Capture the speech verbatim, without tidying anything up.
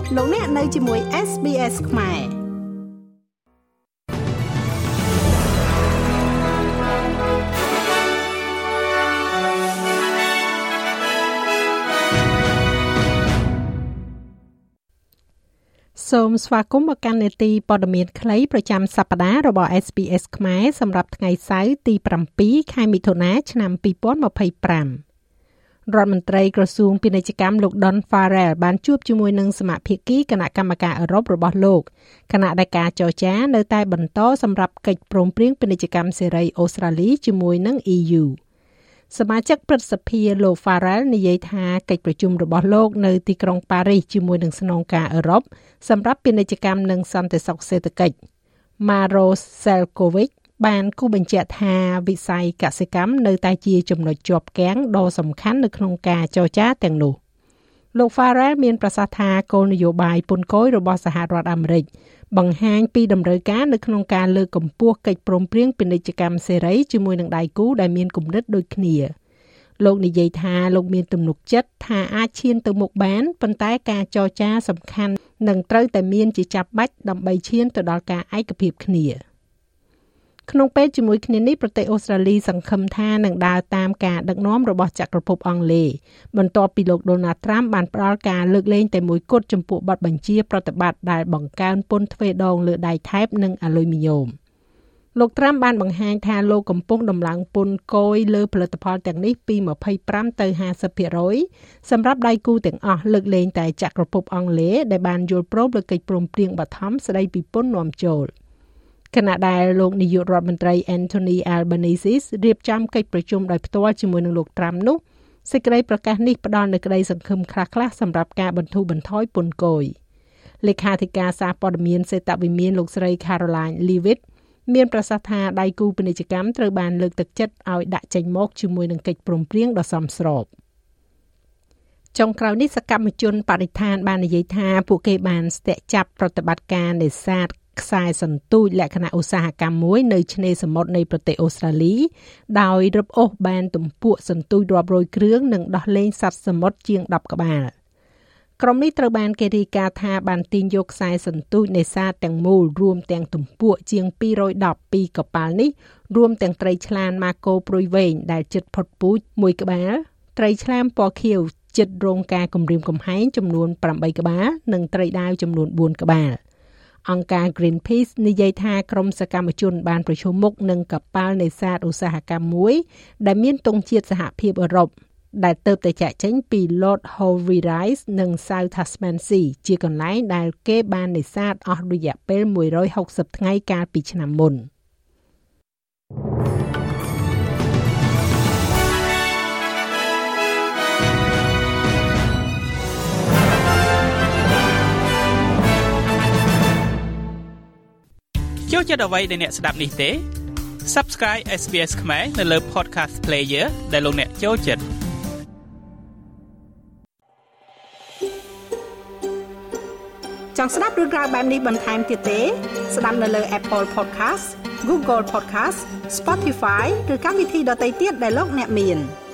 លោកអ្នកនៅជាមួយ เอส บี เอส ខ្មែរសូមស្វាគមន៍មកកាន់នេតិព័ត៌មានខ្លីប្រចាំសប្តាហ៍របស់ เอส บี เอส ខ្មែរសម្រាប់ថ្ងៃសៅរ៍ទី7ខែមិថុនាឆ្នាំពីរពាន់ម្ភៃប្រាំរដ្ឋមន្ត្រីក្រសួងពាណិជ្ជកម្មលោក Don Farrell បានជួបជាមួយនឹងសមាភាគីគណៈកម្មការអឺរ៉ុបរបស់លោកខណៈដែលការចរចានៅតែបន្តសម្រាប់កិច្ចព្រមព្រៀងពាណិជ្ជកម្មសេរីអូស្ត្រាលីជាមួយនឹង អ៊ី យូ សមាជិកព្រឹទ្ធសភាលោក Farrell និយាយថាកិច្ចប្រជុំរបស់លោកនៅទីក្រុងប៉ារីសជាមួយនឹងស្នងការអឺរ៉ុបសម្រាប់ពាណិជ្ជកម្មនិងសន្តិសុខសេដ្ឋកិច្ច Maros Sefcovic បានគូបញ្ជាក់ថាវិស័យកសិកម្មនៅតែជាចំណុចជាប់គាំងដ៏សំខាន់នៅក្នុងការចរចាទាំងនោះលោក Farrell មានប្រសាសន៍ថាគោលនយោបាយពន្ធគយរបស់សហរដ្ឋអាមេរិកបង្ហាញពីតម្រូវការនៅក្នុងការលើកកម្ពស់កិច្ចព្រមព្រៀងពាណិជ្ជកម្មសេរីជាមួយនឹងដៃគូដែលមានគំនិតដូចគ្នាលោកនិយាយថាលោកមានទំនុកចិត្តថាអាចឈានទៅមុខបានប៉ុន្តែការចរចាសំខាន់នឹងត្រូវតែមានជាចាំបាច់ដើម្បីឈានទៅដល់ការឯកភាពគ្នាក្នុងពេលជាមួយគ្នានេះប្រទេសអូស្ត្រាលីសង្ឃឹមថានឹងដើរតាមការដឹកនាំរបស់ចក្រភពអង់គ្លេសបន្ទាប់ពីលោក Donald Trump បានផ្ដល់ការលើកលែងតែមួយគត់ចំពោះបទបញ្ជាប្រតិបត្តិដែលបង្កើនពន្ធទ្វេដងលើដៃថែបនិងអាលុយមីញ៉ូមលោក Trump បានបង្ហាញថាលោកកំពុងដំឡើងពន្ធគយលើផលិតផលទាំងនេះពីម្ភៃប្រាំទៅห้าสิบភាគរយ សម្រាប់ដៃគូទាំងអស់លើកលែងតែចក្រភពអង់គ្លេសដែលបានយល់ព្រមលើកិច្ចព្រមព្រៀងបឋមស្ដីពីពន្ធនាំចូលខណៈដែលលោកនាយករដ្ឋមន្ត្រី Anthony Albanese រៀបចំកិច្ចប្រជុំដោយផ្ទាល់ជាមួយនឹងលោក Trump នោះសេចក្តីប្រកាសនេះផ្ដល់នូវក្តីសង្ឃឹមខ្លះៗសម្រាប់ការបន្ធូរបន្ថយពន្ធគយលេខាធិការសារព័ត៌មានសេតវិមានលោកស្រី Caroline Leavitt មានប្រសាសន៍ថាដៃគូពាណិជ្ជកម្មត្រូវបានលើកទឹកចិត្តឲ្យដាក់ចេញមកជាមួយនឹងកិច្ចព្រមព្រៀងដ៏សមស្របចុងក្រោយនេះសកម្មជនបរិស្ថានបាននិយាយថាពួកគេបានស្ទាក់ចាប់ប្រតិបត្តិការនេសាទខ្សែសន្ទូចលក្ខណៈឧស្សាហកម្មមួយនៅឆ្នេរសមុទ្រនៃប្រទេសអូស្ត្រាលីដោយរឹបអូសបានទំពួកសន្ទូចរាប់រយគ្រឿងនិងដោះលែងសត្វសមុទ្រជាងដប់ក្បាលក្រុមនេះត្រូវបានគេរាយការណ៍ថាបានទាញយកខ្សែសន្ទូចនេសាទទាំងមូលរួមទាំងទំពួកជាងពីររយដប់ពីកប៉ាល់នេះរួមទាំងត្រីឆ្លានម៉ាកូព្រុយវែងដែលជិតផុតពូជមួយក្បាលត្រីឆ្លាមពណ៌ខៀវជិតរងការគំរាមកំហែងចំនួនប្រាំបីក្បាលនិងត្រីដាវចំនួនបួនក្បាលអង្គការ Greenpeace និយាយថាក្រុមសកម្មជនបានប្រជុំមុខនឹងកប៉ាល់នេសាទឧស្សាហកម្មមួយដែលមានទង់ជាតិសហភាពអឺរ៉ុបដែលទើបតែចាក់ចេញពី Lord Howe Rise និង South Tasman Sea ជាកន្លែងដែលគេបាននេសាទអស់រយៈពេលមួយរយហុកសិបថ្ងៃកាលពីឆ្នាំមុនចូលចិត្តអ្វីដែលអ្នកស្ដាប់នេះទេ Subscribe เอส บี เอส ខ្មែរនៅលើ Podcast Player ដែលលោកអ្នកចូលចិត្តចង់ស្ដាប់រឿងក្រៅបែបនេះបន្ថែមទៀតទេស្ដាប់នៅលើ Apple Podcast Google Podcast Spotify ឬកម្មវិធីដទៃទៀតដែលលោកអ្នកមាន